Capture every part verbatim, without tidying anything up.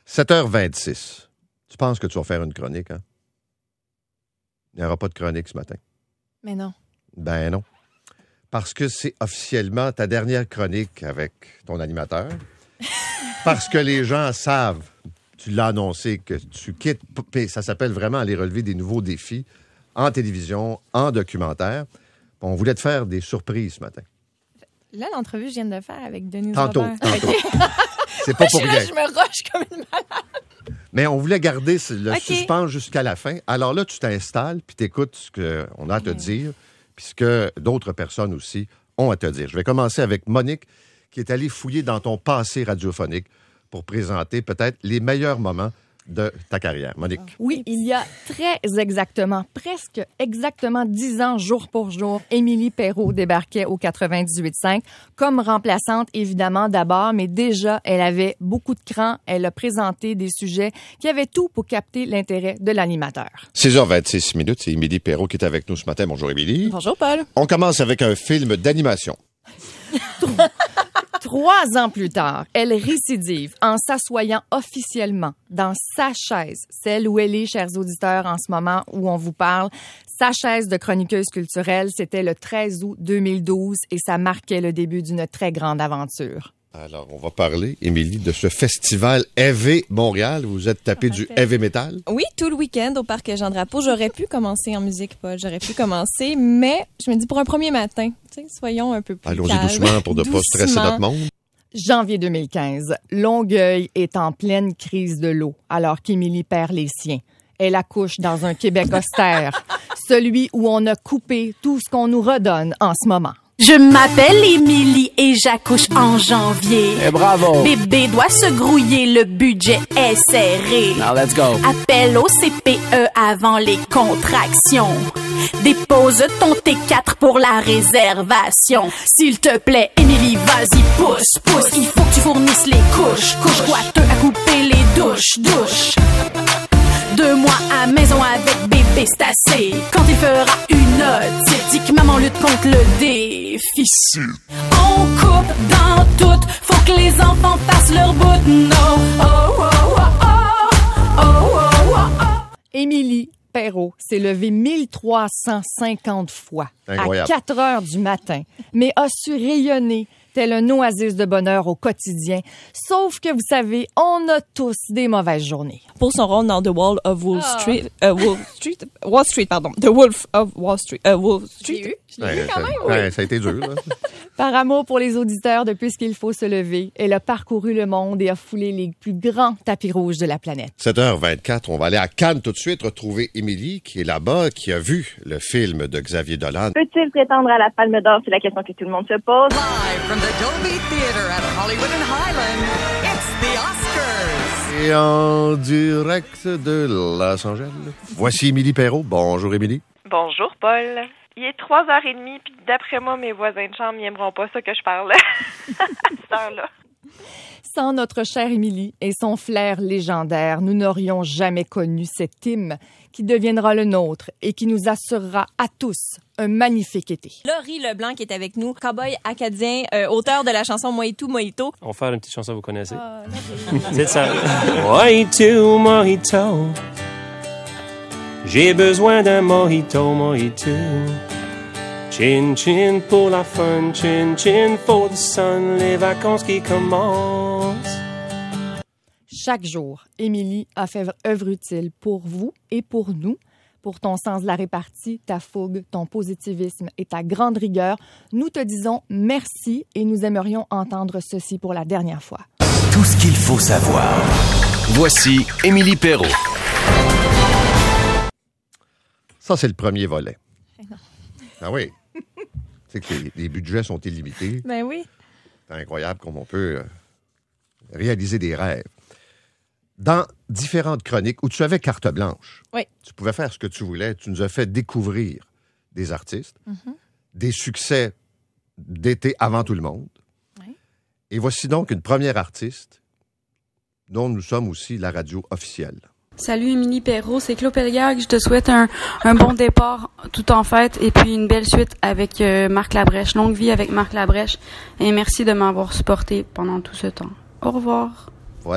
sept heures vingt-six. Tu penses que tu vas faire une chronique, hein? Il n'y aura pas de chronique ce matin. Mais non. Ben non. Parce que c'est officiellement ta dernière chronique avec ton animateur. Parce que les gens savent, tu l'as annoncé, que tu quittes. Ça s'appelle vraiment aller relever des nouveaux défis en télévision, en documentaire. On voulait te faire des surprises ce matin. Là, l'entrevue que je viens de faire avec Denise Tantôt, Robert. tantôt. C'est pas pour je, rien. là, je me roche comme une malade. Mais on voulait garder le okay. suspense jusqu'à la fin. Alors là, tu t'installes, puis tu écoutes ce qu'on a à te dire, puis ce que d'autres personnes aussi ont à te dire. Je vais commencer avec Monique, qui est allée fouiller dans ton passé radiophonique pour présenter peut-être les meilleurs moments de ta carrière. Monique. Oui, il y a très exactement, presque exactement dix ans, jour pour jour, Émilie Perrault débarquait au quatre-vingt-dix-huit cinq comme remplaçante, évidemment, d'abord, mais déjà, elle avait beaucoup de cran. Elle a présenté des sujets qui avaient tout pour capter l'intérêt de l'animateur. six heures vingt-six minutes, c'est Émilie Perrault qui est avec nous ce matin. Bonjour, Émilie. Bonjour, Paul. On commence avec un film d'animation. Trois ans plus tard, elle récidive en s'assoyant officiellement dans sa chaise, celle où elle est, chers auditeurs, en ce moment où on vous parle. Sa chaise de chroniqueuse culturelle, c'était le treize août deux mille douze et ça marquait le début d'une très grande aventure. Alors, on va parler, Émilie, de ce festival Heavy Montréal. Vous êtes tapé du heavy metal? Oui, tout le week-end au Parc Jean-Drapeau. J'aurais pu commencer en musique, Paul. J'aurais pu commencer, mais je me dis pour un premier matin, tu sais, soyons un peu plus Allons-y calmes. doucement pour ne pas stresser notre monde. Janvier deux mille quinze, Longueuil est en pleine crise de l'eau alors qu'Émilie perd les siens. Elle accouche dans un Québec austère, celui où on a coupé tout ce qu'on nous redonne en ce moment. Je m'appelle Émilie et j'accouche en janvier. Et bravo! Bébé doit se grouiller, le budget est serré. Now let's go! Appel au C P E avant les contractions. Dépose ton T quatre pour la réservation. S'il te plaît, Émilie, vas-y, pousse, pousse. Il faut que tu fournisses les couches. Couche boiteux à couper les douches, douches. Deux mois à maison avec bébé, c'est assez. Quand il fera une otite, que maman lutte contre le déficit. On coupe dans tout, faut que les enfants fassent leur bout. No, oh, oh, oh, oh, oh, oh, oh, oh. Émilie Perrault s'est levée mille trois cent cinquante fois Incroyable. à quatre heures du matin, mais a su rayonner tel un oasis de bonheur au quotidien. Sauf que, vous savez, on a tous des mauvaises journées. Pour son rôle dans The Wall of Wall Oh. Street, euh, Wall Street, Wall Street, pardon, The Wolf of Wall Street, euh, Wall Street. Je l'ai eu, je l'ai Ouais, eu quand ça, même. ouais, ça a été dur, là. Par amour pour les auditeurs de Puisqu'il faut se lever, elle a parcouru le monde et a foulé les plus grands tapis rouges de la planète. sept heures vingt-quatre, on va aller à Cannes tout de suite, retrouver Émilie, qui est là-bas, qui a vu le film de Xavier Dolan. Peut-il prétendre à la Palme d'Or? C'est la question que tout le monde se pose. Live from the Dolby Theater at Hollywood and Highland, it's the Oscars. Et en direct de Los Angeles, voici Émilie Perrault. Bonjour, Émilie. Bonjour, Paul. Il est trois heures trente, puis d'après moi, mes voisins de chambre n'aimeront pas ça que je parle à cette heure-là. Sans notre chère Émilie et son flair légendaire, nous n'aurions jamais connu cet hymne qui deviendra le nôtre et qui nous assurera à tous un magnifique été. Laurie Leblanc qui est avec nous, cowboy acadien, euh, auteur de la chanson Mojito Mojito. On va faire une petite chanson que vous connaissez. Ah, C'est ça. Mojito, mojito. J'ai besoin d'un mojito, mojito. Chin chin pour la fun, chin chin for the sun, les vacances qui commencent. Chaque jour, Émilie a fait œuvre utile pour vous et pour nous. Pour ton sens de la répartie, ta fougue, ton positivisme et ta grande rigueur, nous te disons merci et nous aimerions entendre ceci pour la dernière fois. Tout ce qu'il faut savoir. Voici Émilie Perrault. Ça, c'est le premier volet. Ah oui. Tu sais que les, les budgets sont illimités. Ben oui. C'est incroyable comme on peut euh, réaliser des rêves. Dans différentes chroniques où tu avais carte blanche, Oui. tu pouvais faire ce que tu voulais. Tu nous as fait découvrir des artistes, Mm-hmm. des succès d'été avant tout le monde. Oui. Et voici donc une première artiste dont nous sommes aussi la radio officielle. Salut Émilie Perrault, c'est Claude Pelliard. Je te souhaite un, un bon départ tout en fête et puis une belle suite avec euh, Marc Labrèche. Longue vie avec Marc Labrèche et merci de m'avoir supporté pendant tout ce temps. Au revoir. Voilà.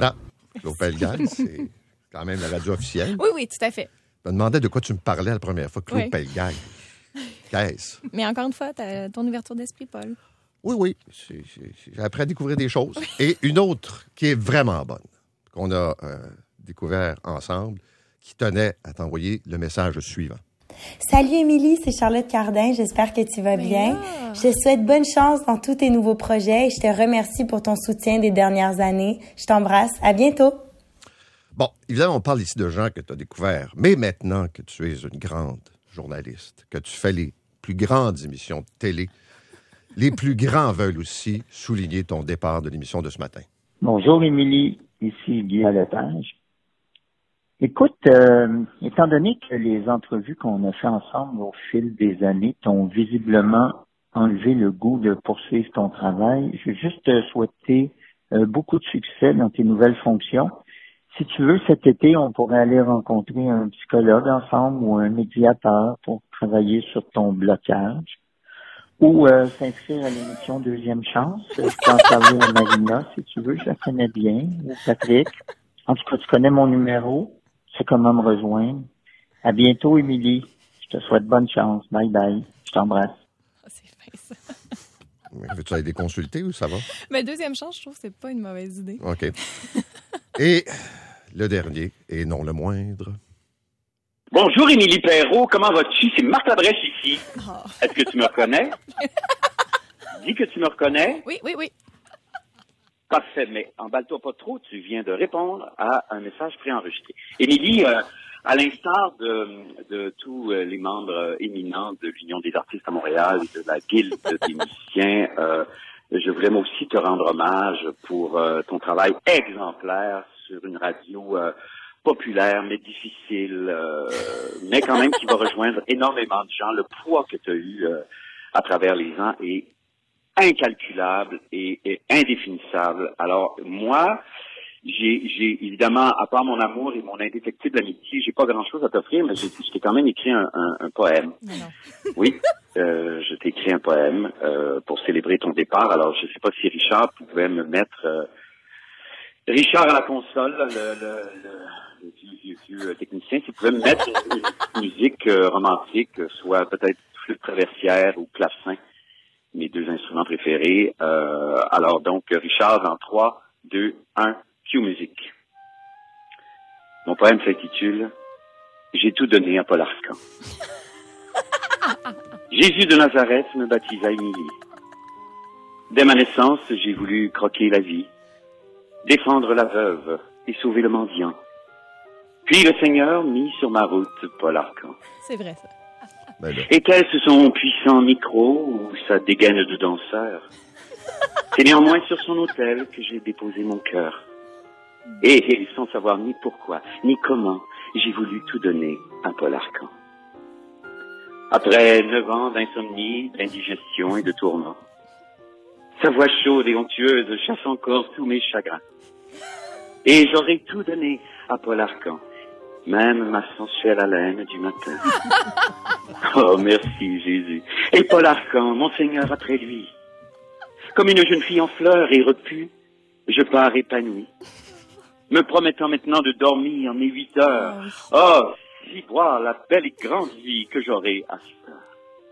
Claude Pelgag, c'est quand même la radio officielle. Oui, oui, tout à fait. Je me demandais de quoi tu me parlais la première fois, Claude Oui. Pelgag. Qu'est-ce? Mais encore une fois, t'as ton ouverture d'esprit, Paul. Oui, oui. C'est- c'est- J'ai appris à découvrir des choses. Et une autre qui est vraiment bonne, qu'on a euh, découvert ensemble, qui tenait à t'envoyer le message suivant. Salut Émilie, c'est Charlotte Cardin. J'espère que tu vas bien. Je te souhaite bonne chance dans tous tes nouveaux projets et je te remercie pour ton soutien des dernières années. Je t'embrasse. À bientôt. Bon, évidemment, on parle ici de gens que tu as découverts, mais maintenant que tu es une grande journaliste, que tu fais les plus grandes émissions de télé, les plus grands veulent aussi souligner ton départ de l'émission de ce matin. Bonjour Émilie, ici Guy Lepage. Écoute, euh, étant donné que les entrevues qu'on a fait ensemble au fil des années t'ont visiblement enlevé le goût de poursuivre ton travail, je veux juste te souhaiter euh, beaucoup de succès dans tes nouvelles fonctions. Si tu veux, cet été, on pourrait aller rencontrer un psychologue ensemble ou un médiateur pour travailler sur ton blocage. Ou euh, s'inscrire à l'émission Deuxième Chance. Je peux en parler à Marina, si tu veux, je la connais bien. Ou Patrick. En tout cas, tu connais mon numéro. Tu sais comment me rejoindre. À bientôt, Émilie. Je te souhaite bonne chance. Bye bye. Je t'embrasse. Veux-tu aller consulter ou ça va? Mais deuxième chance, je trouve que c'est pas une mauvaise idée. OK. Et le dernier, et non le moindre. Bonjour, Émilie Perrault. Comment vas-tu? C'est Marc Labrèche ici. Oh. Est-ce que tu me reconnais? Dis que tu me reconnais. Oui, oui, oui. Parfait, mais emballe-toi pas trop. Tu viens de répondre à un message préenregistré. Émilie, euh, à l'instar de, de tous euh, les membres euh, éminents de l'Union des artistes à Montréal et de la Guilde des musiciens, euh, je voulais moi aussi te rendre hommage pour euh, ton travail exemplaire sur une radio euh, populaire, mais difficile, euh, mais quand même qui va rejoindre énormément de gens. Le poids que tu as eu euh, à travers les ans est incalculable et, et indéfinissable. Alors, moi, j'ai, j'ai évidemment, à part mon amour et mon indéfectible amitié, j'ai pas grand-chose à t'offrir, mais j'ai, je t'ai quand même écrit un, un, un poème. Non. Oui, euh, je t'ai écrit un poème euh, pour célébrer ton départ. Alors, je sais pas si Richard pouvait me mettre... Euh, Richard à la console, le, le, le, le vieux, vieux, vieux technicien, s'il pouvait me mettre une, une musique euh, romantique, soit peut-être flûte traversière ou clavecin, mes deux instruments préférés. Euh, alors donc, Richard, dans trois, deux, un, cue musique. Mon poème s'intitule « J'ai tout donné à Paul Arcand ». Jésus de Nazareth me baptisa Émilie. Dès ma naissance, j'ai voulu croquer la vie, défendre la veuve et sauver le mendiant. Puis le Seigneur mit sur ma route Paul Arcand. C'est vrai, ça. Ben là. Était-ce son puissant micro ou sa dégaine de danseur? C'est néanmoins sur son autel que j'ai déposé mon cœur. Et, et sans savoir ni pourquoi, ni comment, j'ai voulu tout donner à Paul Arcand. Après neuf ans d'insomnie, d'indigestion et de tourments, sa voix chaude et onctueuse chasse encore tous mes chagrins. Et j'aurais tout donné à Paul Arcand, même ma sensuelle haleine du matin. Oh, merci Jésus. Et Paul Arcand, mon Seigneur après lui. Comme une jeune fille en fleurs et repue, je pars épanoui, me promettant maintenant de dormir mes huit heures. Oh, si voir la belle et grande vie que j'aurai à cette heure.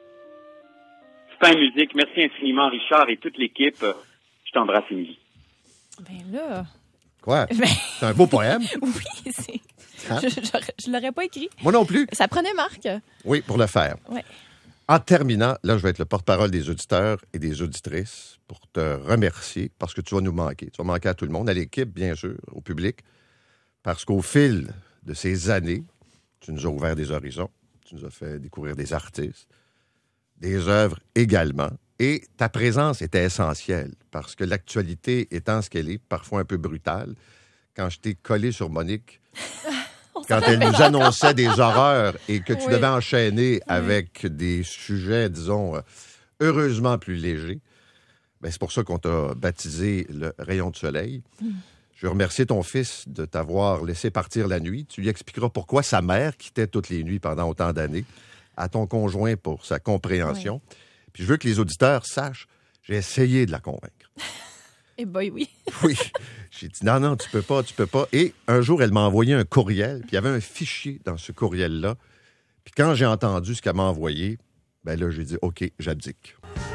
Fin musique, merci infiniment Richard et toute l'équipe. Je t'embrasse, Émilie. Ben là... Quoi? Ben... C'est un beau poème. Oui, c'est... Hein? Je, je, je l'aurais pas écrit. Moi non plus. Ça prenait Marc. Oui, pour le faire. Ouais. En terminant, là, je vais être le porte-parole des auditeurs et des auditrices pour te remercier parce que tu vas nous manquer. Tu vas manquer à tout le monde, à l'équipe, bien sûr, au public, parce qu'au fil de ces années, tu nous as ouvert des horizons, tu nous as fait découvrir des artistes, des œuvres également, et ta présence était essentielle parce que l'actualité étant ce qu'elle est, parfois un peu brutale, quand je t'ai collé sur Monique, quand elle nous annonçait des horreurs et que tu Oui. devais enchaîner avec des sujets, disons, euh, heureusement plus légers, ben c'est pour ça qu'on t'a baptisé le rayon de soleil. Mm. Je veux remercier ton fils de t'avoir laissé partir la nuit. Tu lui expliqueras pourquoi sa mère quittait toutes les nuits pendant autant d'années, à ton conjoint pour sa compréhension. Puis je veux que les auditeurs sachent, j'ai essayé de la convaincre. Eh boy, oui. Oui. J'ai dit, non, non, tu peux pas, tu peux pas. Et un jour, elle m'a envoyé un courriel, puis il y avait un fichier dans ce courriel-là. Puis quand j'ai entendu ce qu'elle m'a envoyé, ben là, j'ai dit, OK, j'abdique.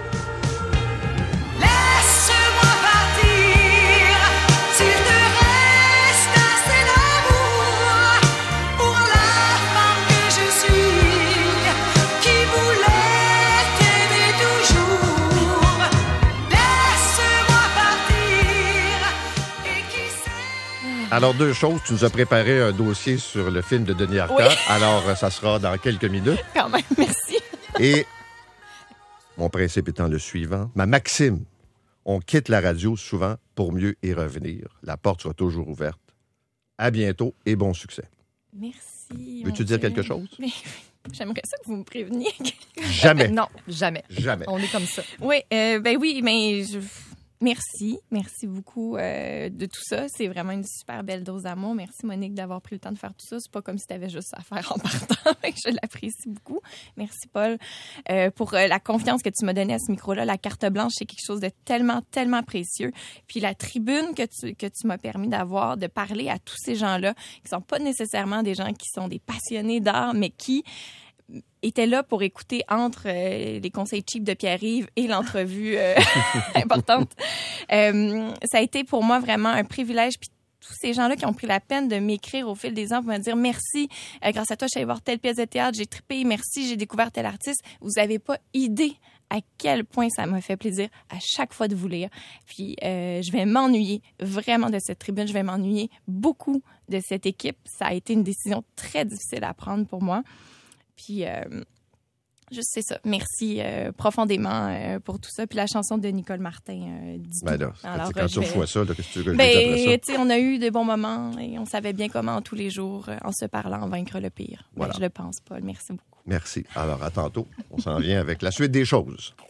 Laisse-moi partir, s'il te reste assez d'amour pour la femme que je suis, qui voulait t'aimer toujours. Laisse-moi partir, et qui sait... Alors, deux choses. Tu nous as préparé un dossier sur le film de Denis Arcand. Oui. Alors, ça sera dans quelques minutes. Quand même, merci. Et mon principe étant le suivant, ma maxime, on quitte la radio souvent pour mieux y revenir. La porte sera toujours ouverte. À bientôt et bon succès. Merci. Veux-tu mon dire Dieu. quelque chose? Mais, j'aimerais ça que vous me préveniez. Jamais. Non, jamais. Jamais. On est comme ça. Oui, euh, ben oui, mais je... merci. Merci beaucoup euh, de tout ça. C'est vraiment une super belle dose d'amour. Merci, Monique, d'avoir pris le temps de faire tout ça. C'est pas comme si tu avais juste ça à faire en partant. Je l'apprécie beaucoup. Merci, Paul, euh, pour euh, la confiance que tu m'as donnée à ce micro-là. La carte blanche, c'est quelque chose de tellement, tellement précieux. Puis la tribune que tu, que tu m'as permis d'avoir, de parler à tous ces gens-là, qui sont pas nécessairement des gens qui sont des passionnés d'art, mais qui était là pour écouter entre euh, les conseils cheap de Pierre-Yves et l'entrevue euh, importante. Euh, ça a été pour moi vraiment un privilège. Puis tous ces gens-là qui ont pris la peine de m'écrire au fil des ans pour me dire merci, euh, grâce à toi, je suis allée voir telle pièce de théâtre, j'ai trippé, merci, j'ai découvert tel artiste. Vous n'avez pas idée à quel point ça m'a fait plaisir à chaque fois de vous lire. Puis euh, je vais m'ennuyer vraiment de cette tribune, je vais m'ennuyer beaucoup de cette équipe. Ça a été une décision très difficile à prendre pour moi. Puis, euh, juste c'est ça. Merci euh, profondément euh, pour tout ça. Puis la chanson de Nicole Martin euh, dit Ben tout. là, Alors, quand euh, tu je vais- reçois ça, là, qu'est-ce que tu veux que je Ben, dise après ça? tu sais, on a eu de bons moments et on savait bien comment tous les jours, euh, en se parlant, vaincre le pire. Ben, Voilà. je le pense, Paul. Merci beaucoup. Merci. Alors, à tantôt. On s'en vient avec la suite des choses.